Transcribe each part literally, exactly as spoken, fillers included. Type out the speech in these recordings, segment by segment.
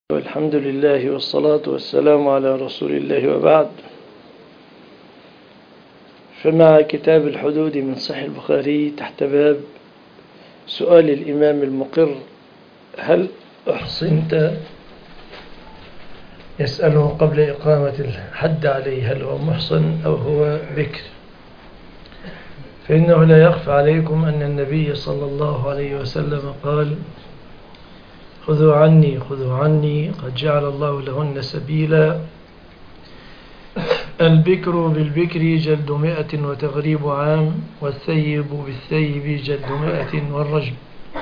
والحمد لله والصلاة والسلام على رسول الله وبعد. فمع كتاب الحدود من صحيح البخاري تحت باب سؤال الإمام المقر: هل أحصنت؟ يسأله قبل إقامة الحد عليه هل هو محصن أو هو بكر. فإنه لا يخفى عليكم أن النبي صلى الله عليه وسلم قال: خذوا عني خذوا عني قد جعل الله لهن سبيلا. البكر بالبكر جلد مئة وتغريب عام، والثيب بالثيب جلد مئة والرجم.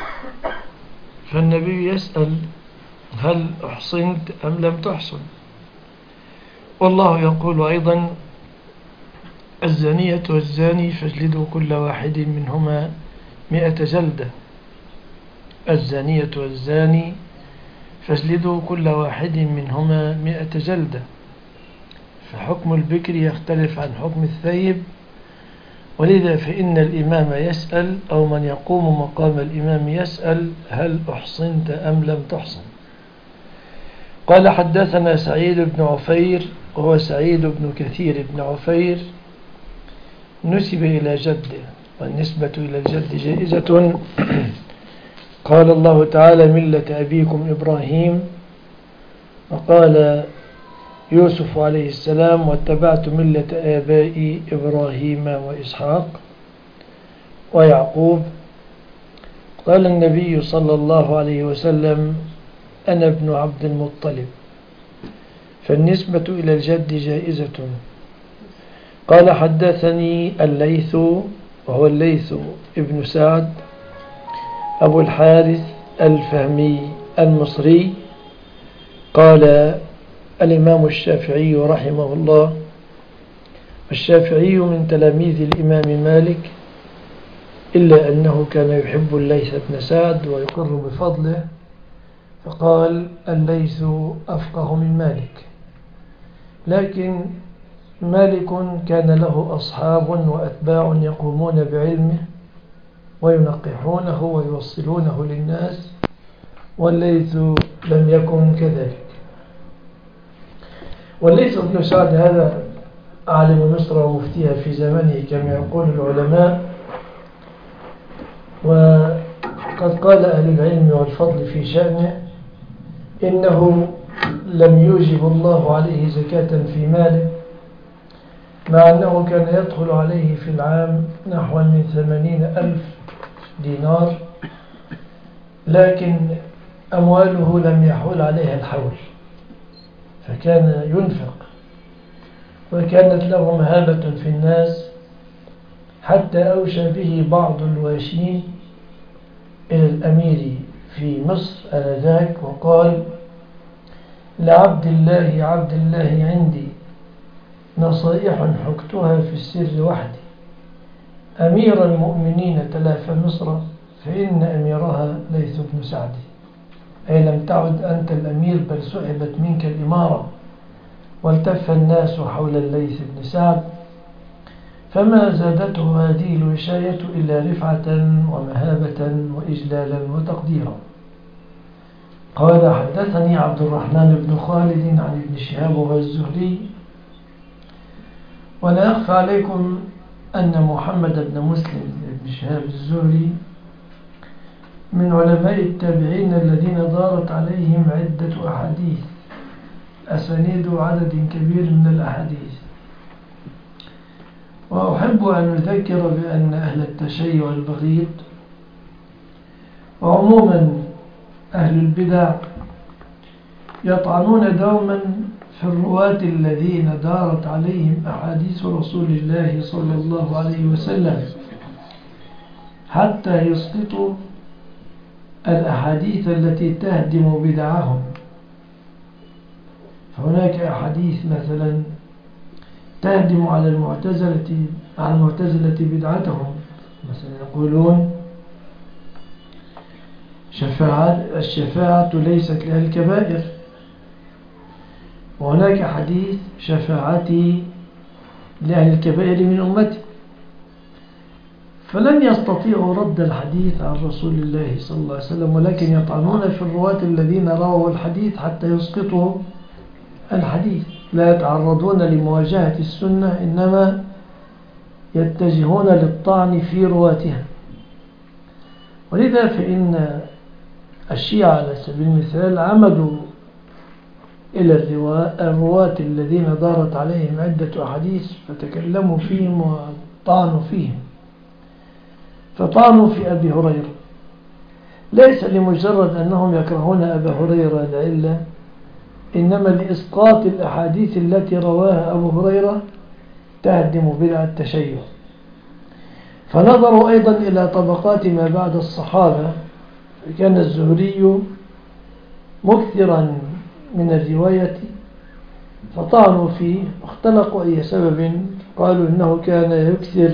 فالنبي يسأل: هل أحصنت أم لم تحصن؟ والله يقول أيضا: الزانية والزاني فاجلدوا كل واحد منهما مئة جلدة. الزانية والزاني فاجلدوا كل واحد منهما مئة جلدة. فحكم البكر يختلف عن حكم الثيب، ولذا فإن الإمام يسأل أو من يقوم مقام الإمام يسأل: هل أحصنت أم لم تحصن؟ قال: حدثنا سعيد بن عفير، وهو سعيد بن كثير بن عفير، نسب إلى جده، والنسبة إلى الجد جائزة. قال الله تعالى: ملة أبيكم إبراهيم. وقال يوسف عليه السلام: واتبعت ملة آبائي إبراهيم وإسحاق ويعقوب. قال النبي صلى الله عليه وسلم: أنا ابن عبد المطلب. فالنسبة إلى الجد جائزة. قال: حدثني الليث، وهو الليث ابن سعد أبو الحارث الفهمي المصري. قال الإمام الشافعي رحمه الله، والشافعي من تلاميذ الإمام مالك، إلا أنه كان يحب الليث بن سعد ويقر بفضله، فقال: الليث أفقه من مالك. لكن مالك كان له أصحاب وأتباع يقومون بعلمه وينقحونه ويوصلونه للناس، والليث لم يكن كذلك. والليث بن سعد هذا عالم مصر ومفتيها في زمنه كما يقول العلماء. وقد قال أهل العلم والفضل في شأنه إنه لم يوجب الله عليه زكاة في ماله، مع أنه كان يدخل عليه في العام نحو من ثمانين ألف دينار، لكن أمواله لم يحول عليها الحول، فكان ينفق، وكانت له مهابة في الناس، حتى أوشى به بعض الواشين إلى الأمير في مصر آنذاك وقال: لعبد الله عبد الله عندي نصائح حكتها في السر وحدي، أمير المؤمنين تلاف مصر فإن أميرها ليث بن سعد. أي لم تعد أنت الأمير، بل سحبت منك الإمارة، والتف الناس حول الليث بن سعد، فما زادته هذه الوشاية إلا رفعة ومهابة وإجلالا وتقديرا. قال: حدثني عبد الرحمن بن خالد عن ابن شهاب الزهري. ولا يخفى عليكم أن محمد بن مسلم بن شهاب الزهري من علماء التابعين الذين دارت عليهم عدة أحاديث، أسانيد عدد كبير من الأحاديث. وأحب أن أذكر بأن أهل التشيع البغيض وعموما أهل البدع يطعنون دوما في الرواة الذين دارت عليهم أحاديث رسول الله صلى الله عليه وسلم، حتى يسقطوا الأحاديث التي تهدم بدعهم. فهناك أحاديث مثلا تهدم على المعتزلة على المعتزلة بدعتهم، مثلا يقولون شفاعة الشفاعة ليست لها الكبائر، وهناك حديث شفاعتي لأهل الكبائر من أمتي. فلن يستطيعوا رد الحديث عن رسول الله صلى الله عليه وسلم، ولكن يطعنون في الرواة الذين رووا الحديث حتى يسقطوا الحديث. لا يتعرضون لمواجهة السنة، إنما يتجهون للطعن في رواتها. ولذا فإن الشيعة على سبيل المثال عمدوا إلى الرواة الذين دارت عليهم عدة أحاديث فتكلموا فيهم وطعنوا فيهم. فطعنوا في أبي هريرة ليس لمجرد أنهم يكرهون أبا هريرة العلة، إنما لإسقاط الأحاديث التي رواها أبو هريرة تهدم بدع التشيع. فنظروا أيضا إلى طبقات ما بعد الصحابة، كان الزهري مكثرا من الرواية فطعنوا فيه، اختلقوا أي سبب، قالوا إنه كان يكثر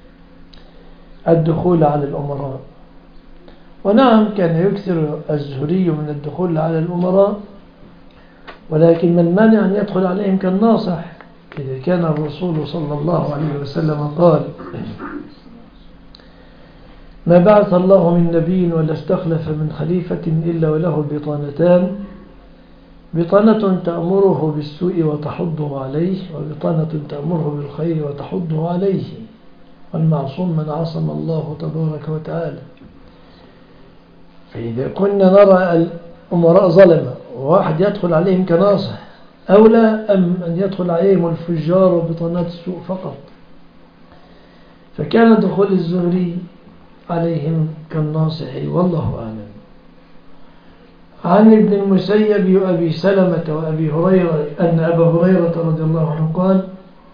الدخول على الأمراء. ونعم كان يكثر الزهري من الدخول على الأمراء، ولكن من مانع أن يدخل عليهم كالناصح، إذا كان الرسول صلى الله عليه وسلم قال: ما بعث الله من نبي ولا استخلف من خليفة إلا وله بطانتان، بطانة تأمره بالسوء وتحضه عليه، وبطانة تأمره بالخير وتحضه عليه، والمعصوم من عصم الله تبارك وتعالى. فإذا كنا نرى الأمراء ظلمة وواحد يدخل عليهم كناصح، أولى أم أن يدخل عليهم الفجار وبطانات السوء فقط؟ فكان دخول الزهري عليهم كالناصح، والله أعلم. عن ابن المسيب وأبي سلمة وأبي هريرة أن أبا هريرة رضي الله عنه قال: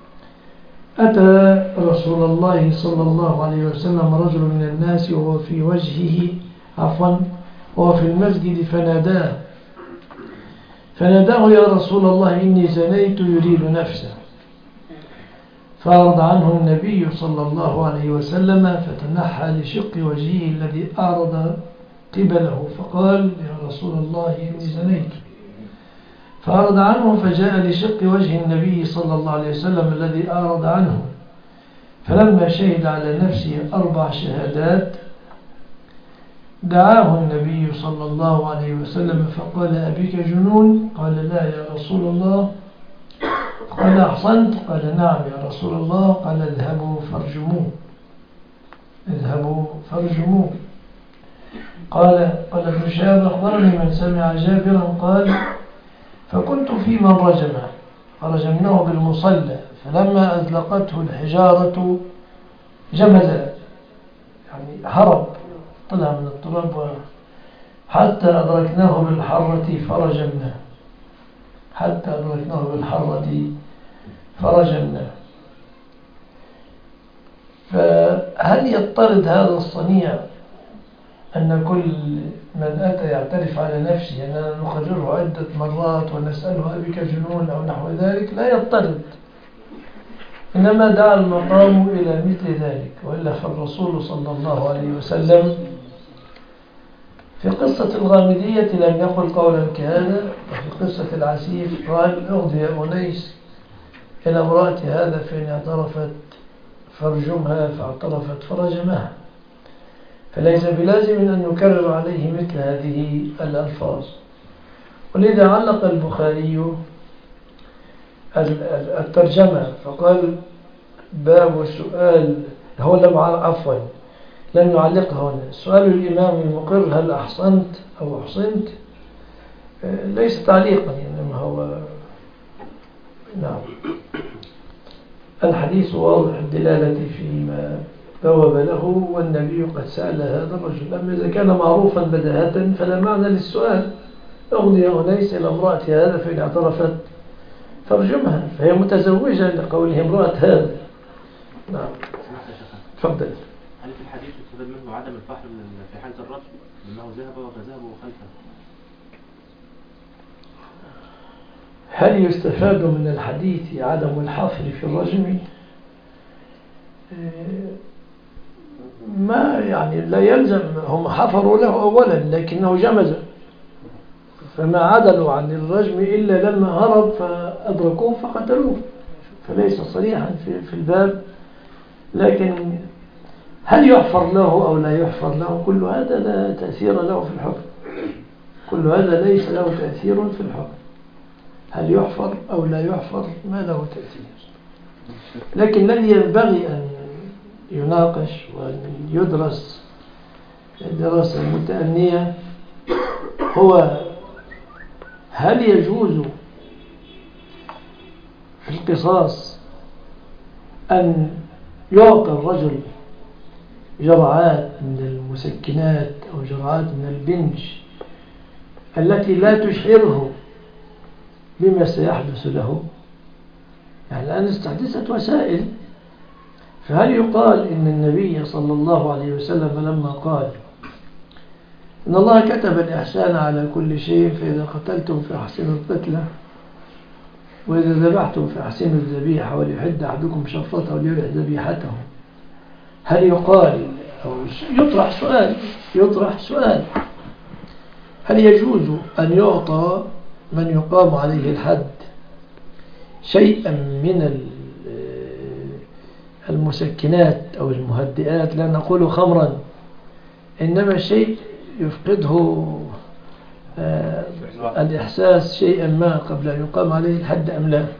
أتى رسول الله صلى الله عليه وسلم رجل من الناس وهو في وجهه عفوا وهو في المسجد فناداه فناداه يا رسول الله إني زنيت يريد نفسه، فأعرض عنه النبي صلى الله عليه وسلم فتنحى لشق وجهه الذي أعرض قبله، فقال: يا رسول الله إني زنيت. فأعرض عنه فجاء لشق وجه النبي صلى الله عليه وسلم الذي أعرض عنه، فلما شهد على نفسه أربع شهادات دعاه النبي صلى الله عليه وسلم فقال: أبيك جنون؟ قال: لا يا رسول الله. قال: أحصنت؟ قال: نعم يا رسول الله. قال: اذهبوا فارجموه اذهبوا فارجموه. قال قال ابن شهاب: أخبرني من سمع جابرا قال: فكنت في من رجمه فرجمناه بالمصلى، فلما أزلقته الحجارة جمز، يعني هرب، طلع من التراب، حتى أدركناه بالحرة فرجمناه حتى أدركناه بالحرة فرجمناه. فهل يضطرد هذا الصنيع أن كل من أتى يعترف على نفسه أننا نخرجه عدة مرات ونسأله أبيك جنون أو نحو ذلك؟ لا يضطرد، إنما دعا المقام إلى مثل ذلك. وإلا فالرسول صلى الله عليه وسلم في قصة الغامدية لم يقل قولا كهذا، وفي قصة العسيف قال: اغضي يا أنيس إلى امرأة هذا فإن اعترفت فارجمها، فاعترفت فرجمها. فليس بلازم أن نكرر عليه مثل هذه الألفاظ. ولذا علق البخاري الترجمة فقال: باب سؤال، هو لم عفوا لم يعلقها هنا، سؤال الإمام المقر هل أحصنت أو أحصنت ليس تعليقا، إنما هو نعم الحديث واضح الدلالة فيما بوب له، والنبي قد سأل هذا الرجل. أما إذا كان معروفا بداهة فلا معنى للسؤال. أغضي أنيس إلى امرأة هذا فإن اعترفت فارجمها، فهي متزوجة لقوله امرأة هذا. نعم تفضل. هل في الحديث يستفاد منه عدم الفحر في حالة الرجل لأنه ذهب وفذهب خلفه؟ هل يستفاد من الحديث عدم الحفر في الرجم؟ ما يعني لا يلزم، هم حفروا له أولا لكنه جمز، فما عدلوا عن الرجم إلا لما هرب فأدركوه فقتلوه، فليس صريحا في الباب. لكن هل يحفر له أو لا يحفر له؟ كل هذا لا تأثير له في الحكم، كل هذا ليس له تأثير في الحكم. هل يحفر أو لا يحفر ما له تأثير. لكن الذي ينبغي أن يناقش وأن يدرس دراسة متأنية هو هل يجوز في القصاص أن يعطى الرجل جرعات من المسكنات أو جرعات من البنج التي لا تشعره بما سيحدث له؟ يعني الآن استحدثت وسائل، فهل يقال إن النبي صلى الله عليه وسلم لما قال إن الله كتب الإحسان على كل شيء فإذا قتلتم فأحسنوا القتلة وإذا ذبحتم فأحسنوا الذبيحة وليحد أحدكم شفرته وليرح ذبيحته، هل يقال أو يطرح سؤال يطرح سؤال هل يجوز أن يعطى من يقام عليه الحد شيئا من المسكنات أو المهدئات، لا نقول خمرا، إنما شيء يفقده آه الإحساس شيئا ما قبل أن يقام عليه الحد أم لا؟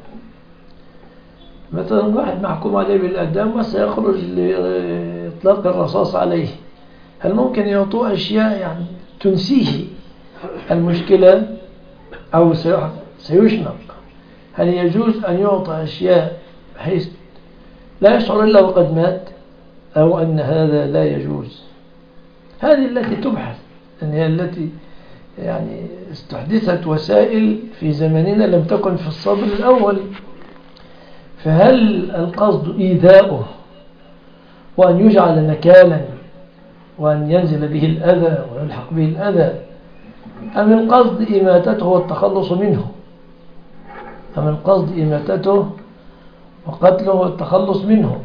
مثلا واحد محكوم عليه بالإعدام وسيخرج لإطلاق الرصاص عليه، هل ممكن يعطوه أشياء يعني تنسيه المشكلة أو سيشنق؟ هل يجوز أن يعطى أشياء بحيث لا يشعر إلا وقد مات، أو أن هذا لا يجوز؟ هذه التي تبحث، أن هي التي يعني استحدثت وسائل في زمننا لم تكن في الصدر الأول. فهل القصد إيذاؤه وأن يجعل نكالا وأن ينزل به الأذى ويلحق به الأذى، أم القصد إماتته والتخلص منه؟ أم القصد إماتته وقتله والتخلص منه؟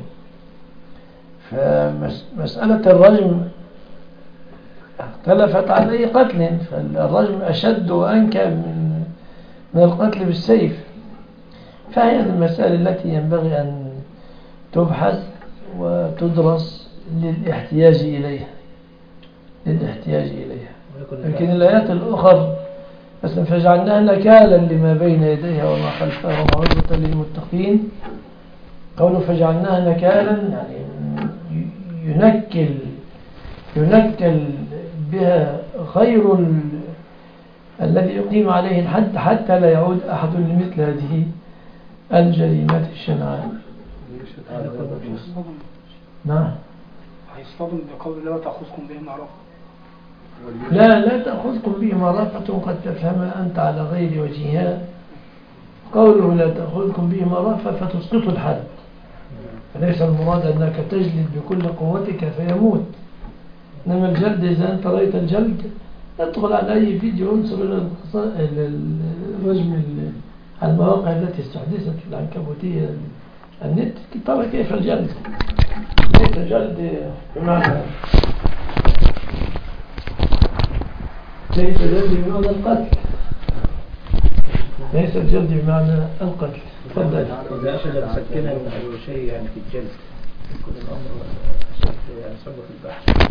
فمسألة الرجم اختلفت عن أي قتل، فالرجم أشد وأنكى من من القتل بالسيف. فهي المسألة التي ينبغي أن تبحث وتدرس للاحتياج إليها للاحتياج إليها لكن الآيات الأخرى مثلا فجعلناها نكالا لما بين يديها وما خلفها وموعظة للمتقين، قولوا فجعلناها نكالا يعني ينكل ينكل بها خير الذي يقيم عليه الحد حتى لا يعود أحد لمثل هذه الجريمات الشنعاء. نعم. هيصطدم بقول الله تأخذكم بهم رأفة. لا لا تأخذكم بهم رأفة قد تفهمها أنت على غير وجهها. قوله لا تأخذكم بهم رأفة فتسقط الحد، فليس المراد أنك تجلد بكل قوتك فيموت، إنما الجلد إذا أنت رأيت الجلد ادخل على أي فيديو انصر إلى الرجم على المواقع التي استحدثت في العنكبوتية النت ترى كيف الجلد، ليس الجلد بمعنى ليس الجلد بمعنى القتل ليس الجلد بمعنى القتل. تفضل. إذا أخذ مسكنا أو شيء يعني في الجلد يكون الأمر يعني صعب في البحث.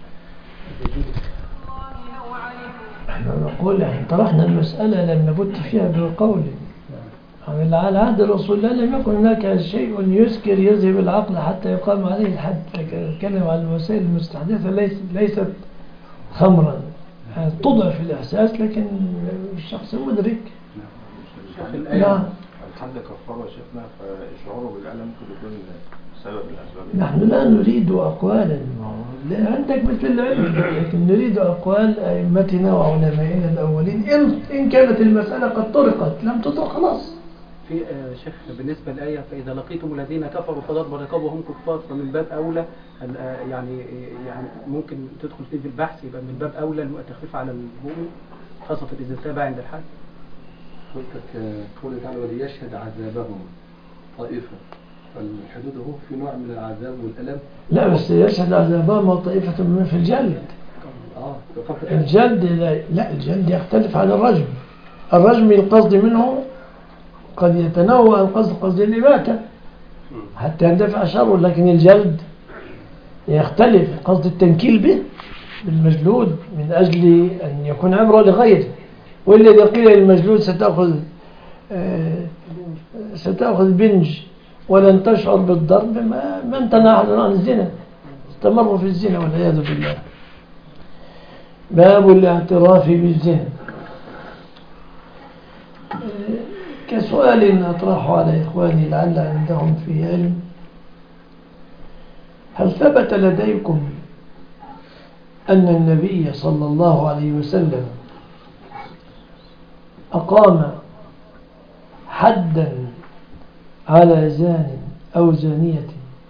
احنا نقول احنا طرحنا المسألة لم نبت فيها بالقول. على عهد الرسول الله لم يكن هناك شيء يسكر يذهب العقل حتى يقام عليه الحد، نتكلم عن الوسائل المستحدثة ليست ليست خمرا يعني تضعف الإحساس لكن الشخص مدرك. شيخ الآية الحد كفاره شيخنا، فشعوره بالألم ممكن يكون سبب من الأسباب. نحن لا نريد أقوالا، لا عندك مثل العلم، لكن نريد أقوال أئمتنا وعلمائنا الأولين إن إن كانت المسألة قد طرقت، لم تطرق خلاص. في آه شيخ بالنسبة للآية فإذا لقيتم الذين كفروا فضرب رقاب وهم كفار، فمن باب أولى آه يعني يعني ممكن تدخل فيه في البحث، يبقى من باب أولى التخفيف على المؤمن خاصة إذا تابع عند الحد. قلتك قوله تعالى وليشهد عذابهم طائفة، فالحدود هو في نوع من العذاب والألم. لا بس يشهد عذابهم طائفة من في الجلد. آه الجلد لا, لا الجلد يختلف عن الرجم. الرجم القصد منه قد يتنوع القصد قصد الإماتة حتى يندفع شره، لكن الجلد يختلف قصد التنكيل به بالمجلود من أجل أن يكون عبرة لغيره، والذي قيل للمجلود ستأخذ آه ستأخذ بنج ولن تشعر بالضرب ما, ما امتنع عن الزنا، استمروا في الزنا والعياذ بالله. باب الاعتراف بالزنا. كسؤال أطرحه على إخواني لعل عندهم في علم: هل ثبت لديكم أن النبي صلى الله عليه وسلم أقام حدا على زان أو زانية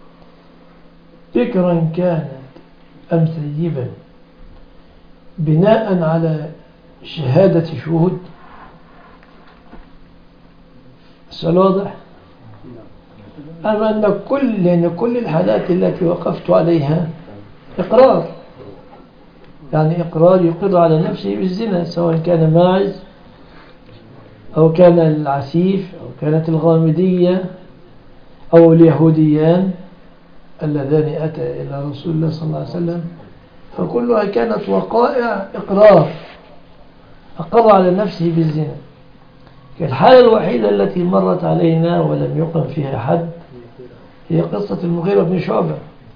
بكرا كانت أم ثيبا بناء على شهادة شهود؟ السؤال واضح؟ أما أن كل, لأن كل الحالات التي وقفت عليها إقرار، يعني إقرار يقر على نفسه بالزنا، سواء كان ماعز أو كان العسيف أو كانت الغامدية أو اليهوديان اللذان أتى إلى رسول الله صلى الله عليه وسلم، فكلها كانت وقائع إقرار أقر على نفسه بالزنا. الحالة الوحيدة التي مرت علينا ولم يقم فيها حد هي قصة المغيرة بن شعبة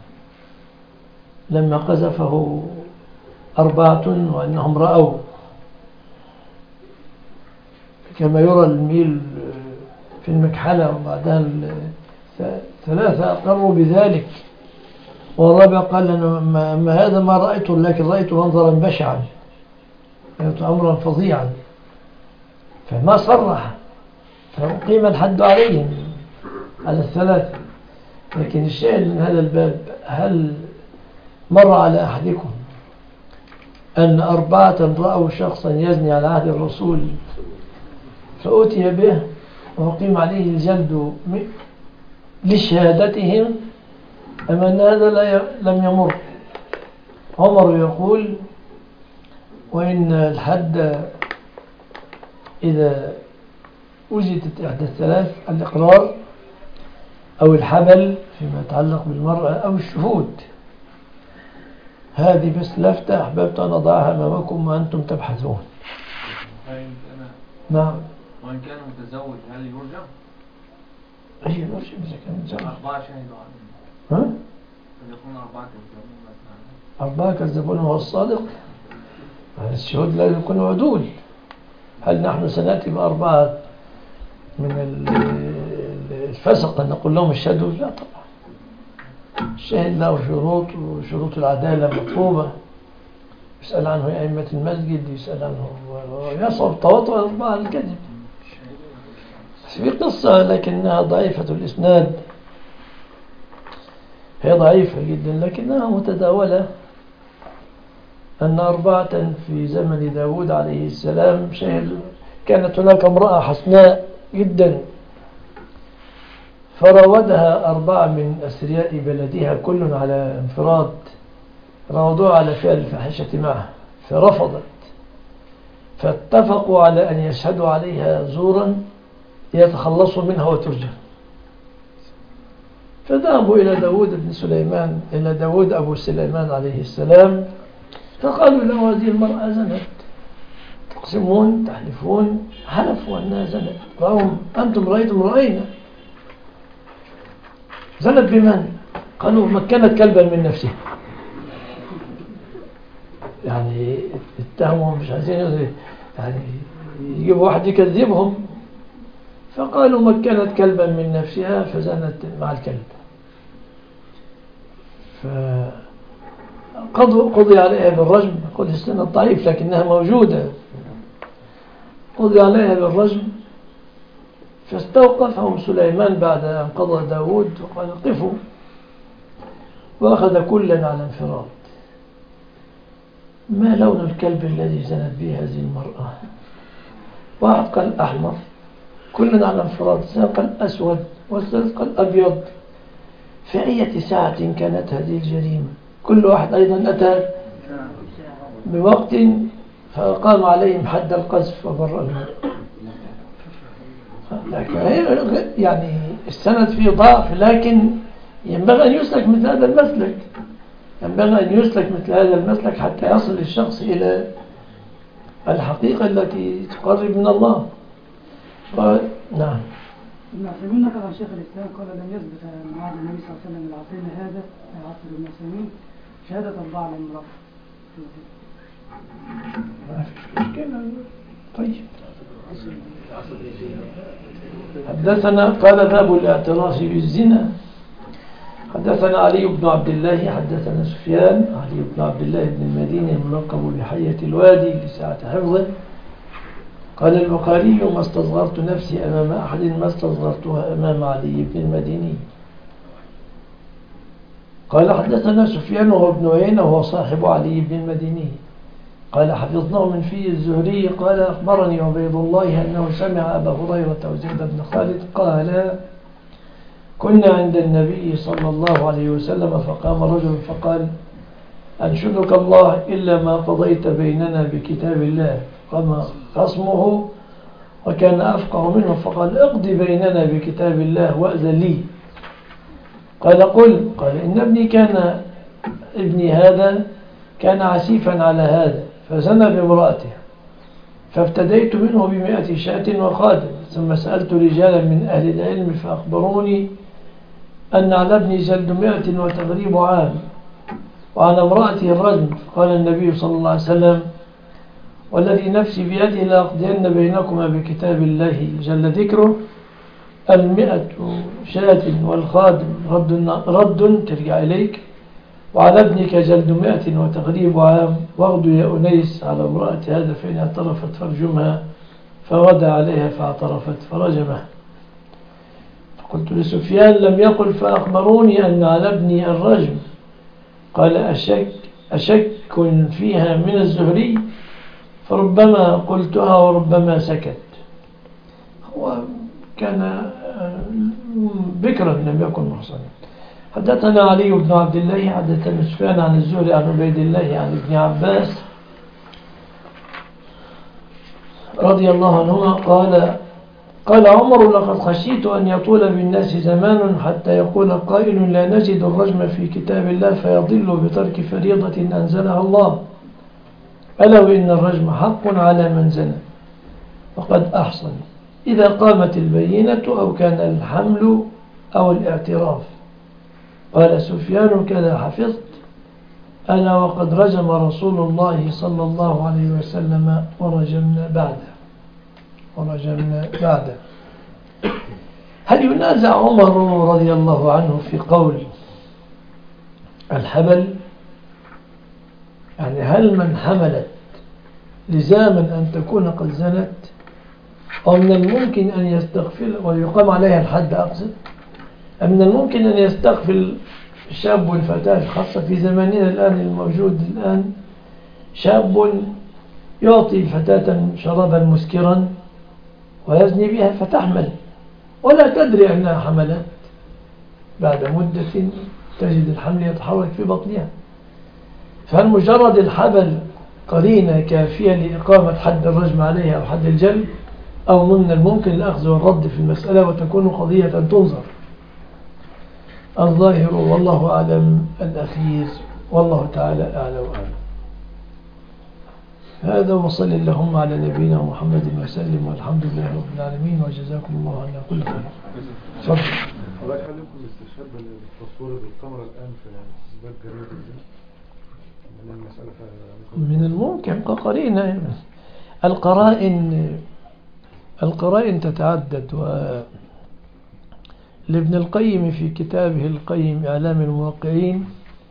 لما قذفه أربعة وأنهم رأوا كما يرى الميل في المكحلة، وبعدها ثلاثة أقروا بذلك، والرابع قال لنا ما, ما هذا ما رأيته، لكن رأيت منظرا بشعا، رأيت أمرا فظيعا، فما صرح، فقيم الحد عليهم على الثلاثة. لكن الشاهد من هذا الباب: هل مر على أحدكم أن أربعة رأوا شخصا يزني على عهد الرسول فأتي به وقيم عليه الجلد لشهادتهم، أما أن هذا لم يمر؟ عمر يقول: وإن الحد إذا وجدت إحدى الثلاث: الإقرار أو الحبل فيما يتعلق بالمرأة أو الشهود. هذه بس لفتة أحببت أن أضعها أمامكم وأنتم تبحثون. نعم. وإن كان متزوج هل يرجع؟ أي يرجع إذا كان متزوج. أربعة شهدوا عنه. ها؟ قد يكون أربعة كذابون مثلا. أربعة كذابون وهو الصادق. الشهود لا يكونوا عدول. هل نحن سنأتي بأربعة من الفسق أن نقول لهم اشهدوا؟ لا طبعا. الشاهد له شروط، وشروط العدالة مطلوبة، يسأل عنه أئمة المسجد، يسأل عنه ويصعب تواطؤ أربعة الكذب. في قصة لكنها ضعيفة الإسناد، هي ضعيفة جدا لكنها متداولة، أن أربعة في زمن داود عليه السلام شهد. كانت هناك امرأة حسناء جدا فراودها أربعة من أثرياء بلدها كل على انفراد، راودوها على فعل الفاحشة معها فرفضت، فاتفقوا على أن يشهدوا عليها زورا يتخلصوا منها وترجم. فذهبوا إلى داود بن سليمان إلى داود أبو سليمان عليه السلام، فقالوا له: هذه المرأة زنت. تقسمون تحلفون، حلفوا أنها زنت. قالوا: أنتم رأيتم؟ رأينا. زنت بمن؟ قالوا: مكنت كلبا من نفسها. يعني اتهمهم مش عايزين يعني يجيبوا واحد يكذبهم، فقالوا: مكنت كلبا من نفسها فزنت مع الكلب. فقضي عليها بالرجم. قل السنة الضعيف لكنها موجودة. قضي عليها بالرجم، فاستوقفهم سليمان بعد أن قضى داود وقال: قفوا، وأخذ كلا على انفراد. ما لون الكلب الذي زنت به هذه المرأة؟ واحد قال أحمر، كلا على انفراد. الثاني قال أسود، والثالث قال أبيض. في أي ساعة كانت هذه الجريمة؟ كل واحد أيضا أتى بوقت، فأقام عليهم حد القذف وبرأ المرء. يعني السند فيه ضعف، لكن ينبغي أن يسلك مثل هذا المسلك. ينبغي أن يسلك مثل هذا المسلك حتى يصل الشخص إلى الحقيقة التي تقرب من الله. قال نعم. ابن عثيمين نقل عن شيخ الإسلام قال لم يثبت من عهد النبي صلى الله عليه وسلم العصيم هذا عصر ابن عثيمين شهادة أربعة لامرأة. ما فيش مشكلة. طيب. حدثنا قال باب الاعتراف بالزنا. حدثنا علي بن عبد الله حدثنا سفيان علي بن عبد الله بن المديني الملقب بحية الوادي لسعة حفظه. قال البخاري ما استصغرت نفسي أمام أحد ما استصغرتها أمام علي بن المديني. قال حدثنا سفيان وهو ابن عيينة وهو صاحب علي بن المديني قال حفظناه من في الزهري قال أخبرني عبيد الله أنه سمع أبا هريرة وزيد بن خالد قال كنا عند النبي صلى الله عليه وسلم فقام رجل فقال أنشدك الله إلا ما قضيت بيننا بكتاب الله. قام خصمه وكان أفقه منه فقال اقضي بيننا بكتاب الله وأذن لي. قال قل قال إن ابني كان ابني هذا كان عسيفا على هذا فزنى بامرأته فافتديت منه بمئة شاة وخادم ثم سألت رجالا من أهل العلم فأخبروني أن على ابني جلد مئة وتغريب عام وعلى امرأته الرجم. قال النبي صلى الله عليه وسلم والذي نفسي بيده لأقضين بينكما بكتاب الله جل ذكره المئة شاة والخادم رد, رد ترجع إليك وعلى ابنك جلد مئة وتغريب عام واغدو يا أنيس على امرأة هذا فإن اعترفت فارجمها فغدى عليها فاعترفت فرجمها. فقلت لسفيان لم يقل فأخبروني أن على ابني الرجم. قال أشك, أشك فيها من الزهري فربما قلتها وربما سكت. هو كان بكرا لم يكن محصنا. حدثنا علي بن عبد الله حدثنا سفيان عن الزهري عن عبيد الله عن ابن عباس رضي الله عنهما قال قال عمر لقد خشيت أن يطول بالناس زمان حتى يقول قائل لا نجد الرجم في كتاب الله فيضل بترك فريضة أنزلها الله ألا وإن الرجم حق على من زنى وقد أحصن إذا قامت البينة أو كان الحمل أو الاعتراف. قال سفيان كذا حفظت أنا وقد رجم رسول الله صلى الله عليه وسلم ورجمنا بعده ورجمنا بعده. هل ينازع عمر رضي الله عنه في قول الحبل؟ يعني هل من حملت لزاما أن تكون قد زنت أو من الممكن أن يستغفل ويقام عليها الحد أقصد من الممكن أن يستغفل شاب والفتاة خاصة في زماننا الآن الموجود الآن شاب يعطي فتاة شرابا مسكرا ويزني بها فتحمل ولا تدري أنها حملت بعد مدة تجد الحمل يتحرك في بطنها. فهل مجرد الحبل قرينة كافية لإقامة حد الرجم عليها أو حد الجلد أو من الممكن الأخذ والرد في المسألة وتكون قضية تنظر؟ الظاهر والله أعلم الأخير والله تعالى أعلى وأعلم. هذا وصل اللهم على نبينا محمد وسلم والحمد لله رب العالمين وجزاكم الله عنا كل خير. تفضل. الله يخليكم الاستشهاد بالتصوير بالكاميرا الآن في إثبات جريمة الزنا من المسألة من الممكن كقرينة. القرائن القرائن تتعدد و لابن القيم في كتابه القيم إعلام الموقعين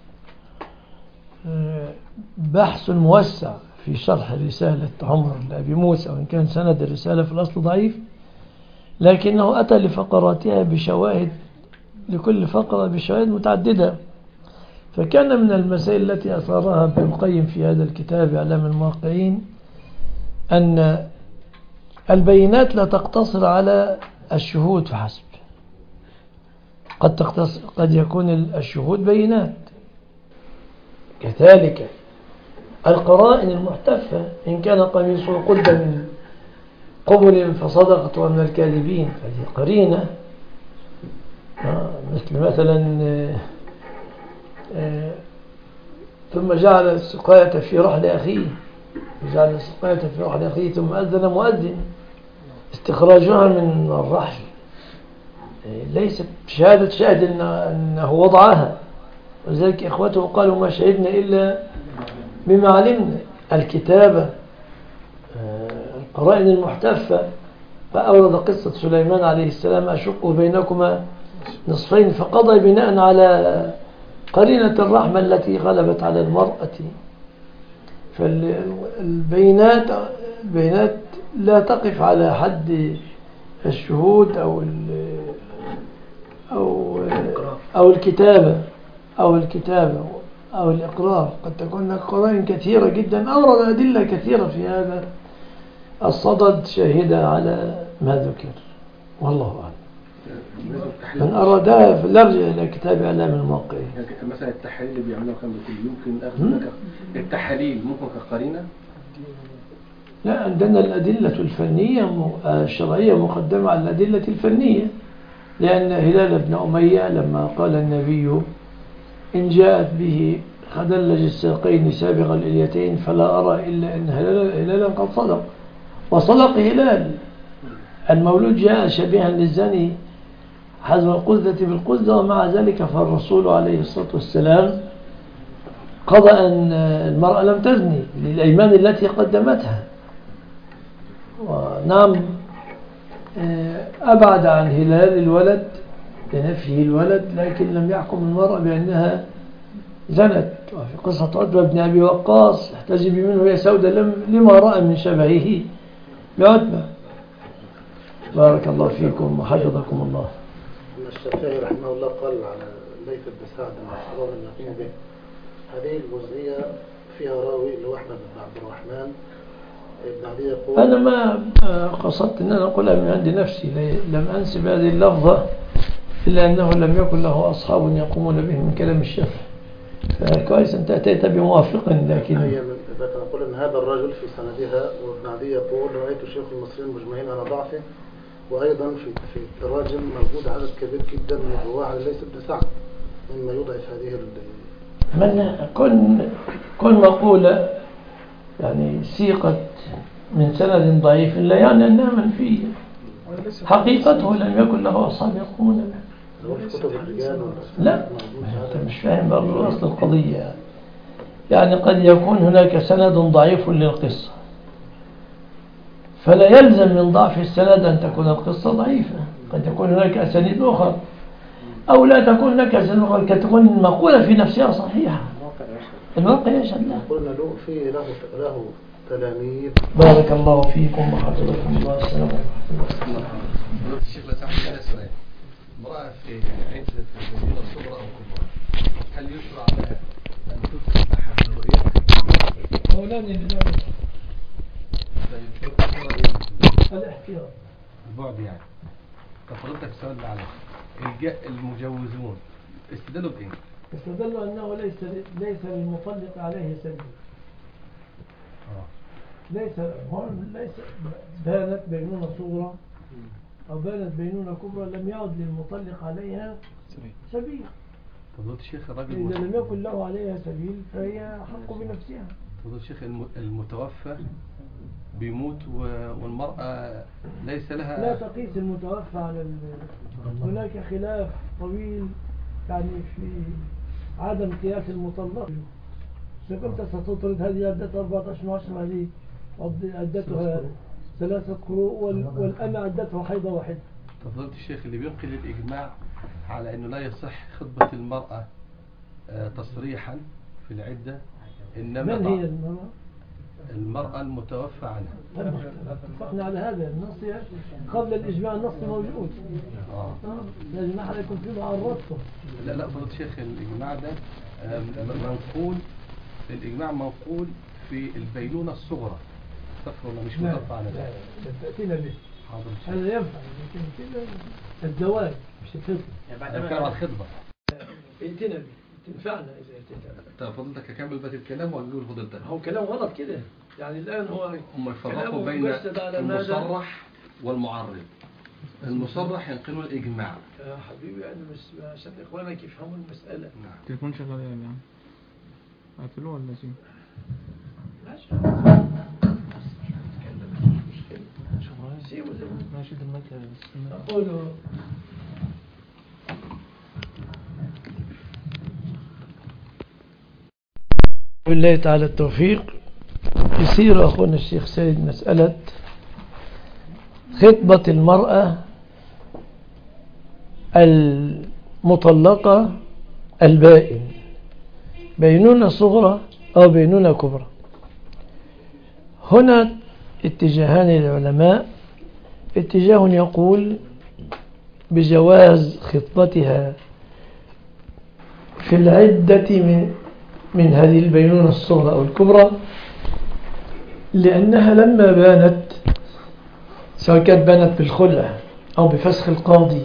بحث موسع في شرح رسالة عمر لأبي موسى وإن كان سند الرسالة في الأصل ضعيف لكنه أتى لفقراتها بشواهد لكل فقرة بشواهد متعددة. فكان من المسائل التي أثارها ابن القيم في هذا الكتاب إعلام الموقعين أن البينات لا تقتصر على الشهود فحسب. قد, تقتصر قد يكون الشهود بينات كذلك القرائن المحتفة إن كان قميصه قد من قبل فصدقت ومن الكاذبين هذه قرينة مثل مثلا ثم جعل السقاية في رحل أخيه جعل السقاية في رحل أخيه ثم أذن مؤذن. استخراجها من الرحل ليست شهادة شاهد أنه وضعها، ولذلك إخوته قالوا ما شهدنا إلا بما علمنا. الكتابة القرائن المحتفة، فأورد قصة سليمان عليه السلام أشق بينكما نصفين، فقضى بناء على قرينة الرحمة التي غلبت على المرأة. فالبينات البينات لا تقف على حد الشهود أو أو أو الكتابة أو الكتابة أو الإقرار. قد تكون هناك قرائن كثيرة جدا، أورد أدلة كثيرة في هذا الصدد شاهدة على ما ذكر، والله أعلم. من أرادها فليرجع إلى كتاب إعلام الموقعين. مثلا التحاليل اللي بيعملوها كان بكل يمكن أخذ التحاليل ممكن كقرينة؟ لا، عندنا الأدلة الفنية الشرعية مقدمة على الأدلة الفنية، لأن هلال بن أمية لما قال النبي إن جاءت به خدلج الساقين سابغ الإليتين فلا أرى إلا أن هلالا قد صدق، وصدق هلال. المولود جاء شبيها للزاني حزم القذة بالقذة، ومع ذلك فالرسول عليه الصلاة والسلام قضى أن المرأة لم تزني للأيمان التي قدمتها. ونعم أبعد عن هلال الولد لنفيه الولد، لكن لم يحكم المرأة بأنها زنت. وفي قصة عتبة بن أبي وقاص احتجبي منه يا سودة لما رأى من شبهه بعتبة. بارك الله فيكم وحفظكم الله. الشافعي رحمه الله قال على ليث بن سعد المشهور النقيم به هذه الجزئية فيها راوي اللي هو أحمد بن عبد الرحمن ابن عدي يقول. أنا ما قصدت أن أنا أقولها من عند نفسي، لم أنسب هذه اللفظة إلا أنه لم يكن له أصحاب يقومون به من كلام الشافعي، فكويس أنت أتيت بموافق. لكن لكن أقول أن هذا الرجل في سندها، وابن عدي يقول رأيت شيوخ المصريين مجمعين على ضعفه، وأيضا في في التراجم موجود عدد كبير جدا من الرواة على ليث بن سعد مما يضعف هذه من كن كن مقولة يعني سيقت من سند ضعيف لا يعني أنها منفية، حقيقته لم يكن له أصحاب يقومون به. لا، أنت مش فاهم برضو أصل القضية. يعني قد يكون هناك سند ضعيف للقصة، فلا يلزم من ضعف السند أن تكون القصة ضعيفة. قد يكون هناك أسانيد أخرى، أو لا تكون هناك أسانيد أخرى، قد تكون المقولة في نفسها صحيحة. الواقع يشهد له. قلنا له فيه له له تلاميذ. بارك الله فيكم وحفظكم الله. السلام عليكم. الشيخ لا تعمل لنا سؤال. امرأة في عدة المدينة الصغرى أو كبرى، هل يشرع لها أن تدخل أحد من رؤيتها؟ أولاني لذلك. طيب الاحتياط. البعد يعني. طب حضرتك السؤال اللي عليك. المجوزون استدلوا بإيه؟ استدلوا أنه ليس ليس للمطلق عليه سبيل. ليس ليس بانت بينونة صغرى أو بانت بينونة كبرى لم يعد للمطلق عليها سبيل. فضلت الشيخ الراجل إذا لم يكن له عليها سبيل فهي حق بنفسها. فضلت الشيخ المتوفى بيموت والمرأة ليس لها. لا تقيس المتوفى على هناك خلاف طويل يعني في عدم قياس المطلق. إذا كنت ستطرد هذه عدتها أربعة أشهر وعشرة، هذه عدتها ثلاثة قروء والأمة عدتها حيضة واحدة. فضلت الشيخ اللي بينقل الإجماع على أنه لا يصح خطبة المرأة تصريحا في العدة، إنما من هي المرأة؟ المرأة المتوفى عنها. اتفقنا على هذا النص قبل الإجماع. النص موجود. اه يا جماعة يكون في معرضته. لا لا فضلت الشيخ الإجماع ده منقول، الإجماع منقول في البينونة الصغرى. صفر ولا مش متوفى عنها؟ لا لا تأتينا به. حاضر. هذا ينفع لكن كده الزواج مش الخطبة. أنا بتكلم على الخطبة. ائتنا به تنفعنا إذا ائتنا. طب فضلتك أكمل بقى الكلام ولا نقول فضلتك؟ هو كلام غلط كده. يعني الآن هو هم يفرقوا بين المصرح والمعرض. المصرح ينقلوا الإجماع. يا حبيبي أنا مش عشان إخوانك يفهموا المسألة. تليفون شغال يا جماعة. قتلوه ولا نسيم؟ ماشي أقول بالله تعالى التوفيق. يصير أخونا الشيخ سيد مسألة خطبة المرأة المطلقة البائن، بينونة صغرى أو بينونة كبرى. هنا اتجاهان للعلماء، اتجاه يقول بجواز خطبتها في العدة من من هذه البينونة الصغرى أو الكبرى، لأنها لما بانت، سواء كانت بانت بالخلع أو بفسخ القاضي،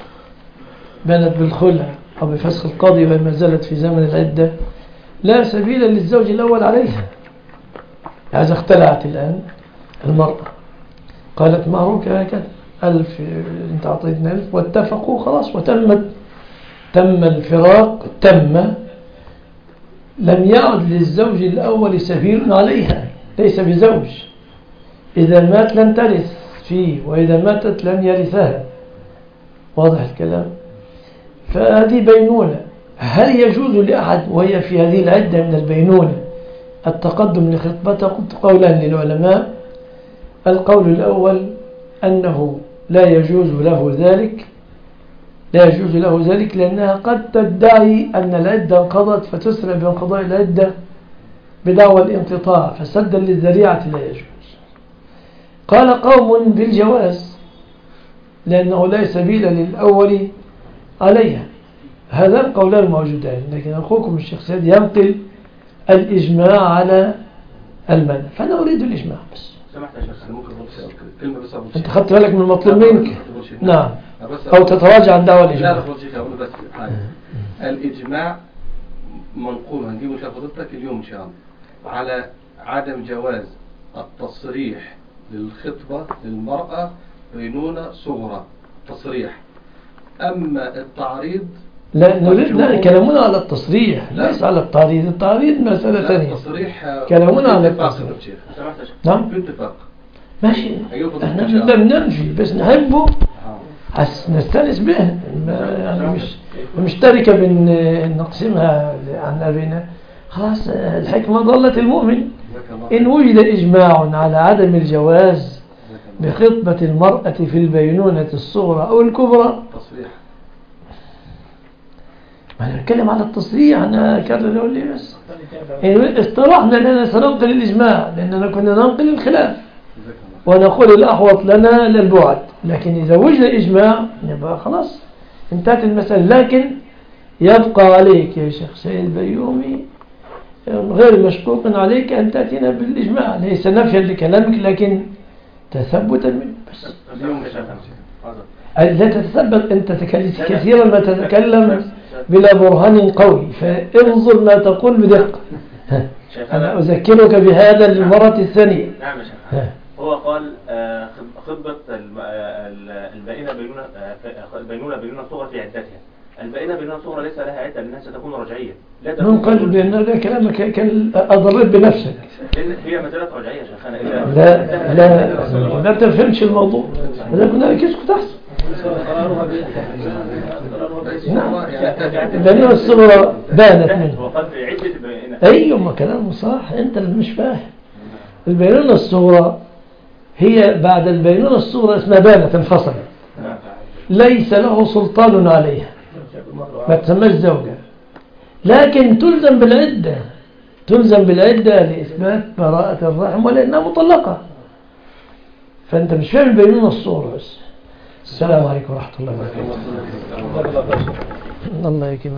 بانت بالخلع أو بفسخ القاضي وما زالت في زمن العدة، لا سبيل للزوج الأول عليها. هذا اختلعت الآن المرأة، قالت مهروك هكذا ألف، أنت أعطيتنا ألف، واتفقوا خلاص وتمت، تم الفراق، تم، لم يعد للزوج الأول سبيل عليها، ليس بزوج. إذا مات لن ترث فيه، وإذا ماتت لن يرثها. واضح الكلام؟ فهذه بينونة. هل يجوز لأحد وهي في هذه العدة من البينونة التقدم لخطبتها؟ قلت قولان للعلماء. القول الأول أنه لا يجوز له ذلك، لا يجوز له ذلك لأنها قد تدعي أن العدة انقضت فتسرع بانقضاء العدة بدعوى الانقطاع، فسدا للذريعة لا يجوز. قال قوم بالجواز لأنه لا سبيل للأول عليها. هذا القولان موجودان، لكن أخوكم الشيخ سيد ينقل الإجماع على المنع، فأنا أريد الإجماع بس. سمحت يا شيخ، ممكن كلمة بس أقول أنت خدت بالك من المطلوب منك؟ نعم. أو تتراجع عن دعوى الإجماع. لا أقول شيء، أقول بس حاجة. الإجماع منقول هنجيبه إن شاء الله حضرتك اليوم إن شاء الله على عدم جواز التصريح للخطبة للمرأة بينونة صغرى، تصريح. أما التعريض لا نريد، لا كلامنا على التصريح ليس على التعريض. التعريض مسألة ثانية. التصريح كلامنا على التصريح. نعم في اتفاق ماشي، احنا لم ننفي بس نحبه نستانس به، يعني مش مش تركة بن نقسمها عن أبينا. خلاص الحكمة ضلت المؤمن. إن وجد إجماع على عدم الجواز بخطبة المرأة في البينونة الصغرى أو الكبرى، تصريح. ما نتكلم على التصريح، أنا كرر أقول لي بس اصطلحنا لنا سننقل الإجماع لأننا كنا ننقل الخلاف ونقول الأحوط لنا للبعد، لكن إذا وجد إجماع يبقى خلاص انتهت المسألة. لكن يبقى عليك يا شيخ سيد بيومي غير مشكوك عليك أن تأتينا بالإجماع، ليس نفيا لكلامك لكن تثبتا منه بس. لا تتثبت، أنت كثيرا ما تتكلم بلا برهان قوي، فانظر ما تقول بدقة. أنا أذكرك بهذا للمرة الثانية. نعم يا شيخ. هو قال خطبة البائنة بينونة البينونة بينونة صغرى في عدتها. البائنة بينونة صغرى ليس لها عدة لأنها ستكون رجعية. من قال بأن هذا كلامك كان أضرت بنفسك. هي مسألة رجعية يا شيخنا. لا لا لا تفهمش الموضوع. إذا كنا كيسكت أحسن. نعم. البينونة الصغرى بانت منه. أيوة ما كلامه صح، أنت اللي مش فاهم. البينونة الصغرى هي بعد البينونة الصغرى اسمها بانت، انفصلت، ليس له سلطان عليها، ما تسمىش زوجة، لكن تلزم بالعدة، تلزم بالعدة لإثبات براءة الرحم ولأنها مطلقة. فأنت مش فاهم البينونة الصغرى بس. السلام عليكم ورحمة الله وبركاته. الله يكرمك.